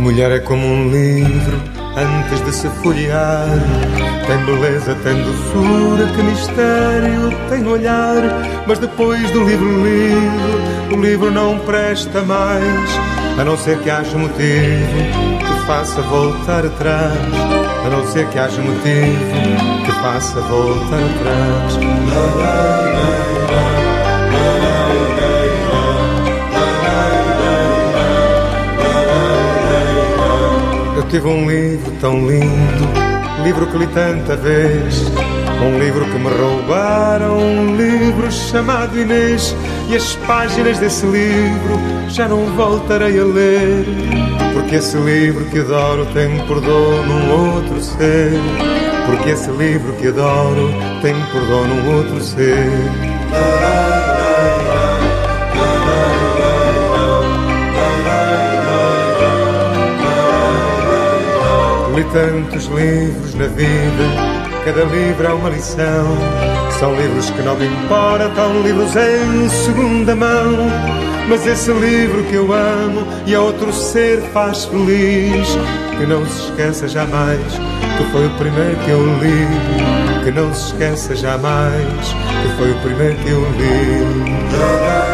mulher é como um livro antes de se folhear. Tem beleza, tem doçura, que mistério tem olhar. Mas depois do livro lido, o livro não presta mais, a não ser que haja motivo que faça voltar atrás. A não ser que haja motivo que faça voltar atrás. Eu tive um livro tão lindo, livro que li tanta vez, um livro que me roubaram, um livro chamado Inês. E as páginas desse livro já não voltarei a ler, porque esse livro que adoro tem por dono um outro ser. Porque esse livro que adoro tem por dono um outro ser. Li tantos livros na vida, cada livro é uma lição. São livros que não me importam, livros em segunda mão. Mas esse livro que eu amo e a outro ser faz feliz. Que não se esqueça jamais que foi o primeiro que eu li. Que não se esqueça jamais que foi o primeiro que eu li.